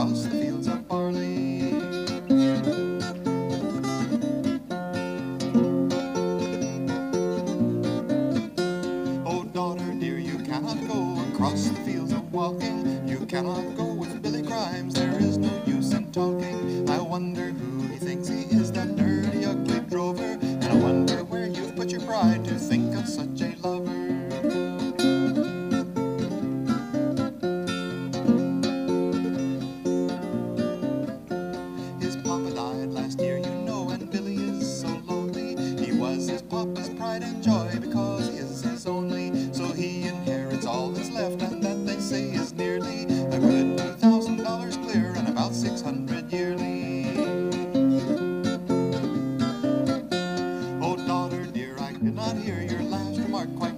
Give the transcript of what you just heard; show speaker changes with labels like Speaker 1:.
Speaker 1: across the fields of barley. Oh, daughter dear, you cannot go across the fields of walking. You cannot go with Billy Grimes, there is no use in talking. I wonder who he thinks he is, that dirty, ugly drover, and I wonder where you've put your pride to think of such a lover. His papa died last year, you know, and Billy is so lonely. He was his papa's pride and joy, because he is his only. So he inherits all that's left, and that they say is nearly a good $2,000 clear, and about 600 yearly. Oh, daughter dear, I did not hear your last remark quite